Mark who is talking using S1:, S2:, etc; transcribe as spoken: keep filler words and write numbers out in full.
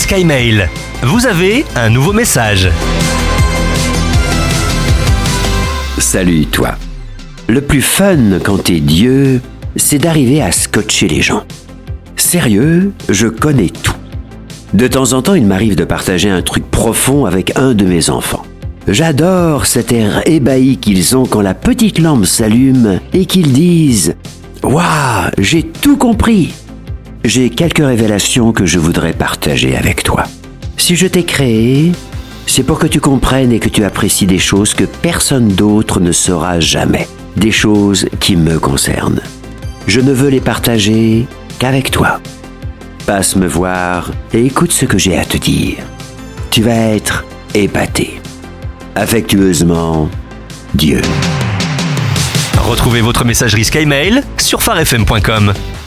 S1: SkyMail. Vous avez un nouveau message.
S2: Salut toi. Le plus fun quand t'es Dieu, c'est d'arriver à scotcher les gens. Sérieux, je connais tout. De temps en temps, il m'arrive de partager un truc profond avec un de mes enfants. J'adore cet air ébahi qu'ils ont quand la petite lampe s'allume et qu'ils disent « Waouh, j'ai tout compris !» J'ai quelques révélations que je voudrais partager avec toi. Si je t'ai créé, c'est pour que tu comprennes et que tu apprécies des choses que personne d'autre ne saura jamais. Des choses qui me concernent. Je ne veux les partager qu'avec toi. Passe me voir et écoute ce que j'ai à te dire. Tu vas être épaté. Affectueusement, Dieu.
S1: Retrouvez votre messagerie SkyMail sur phare f m point com.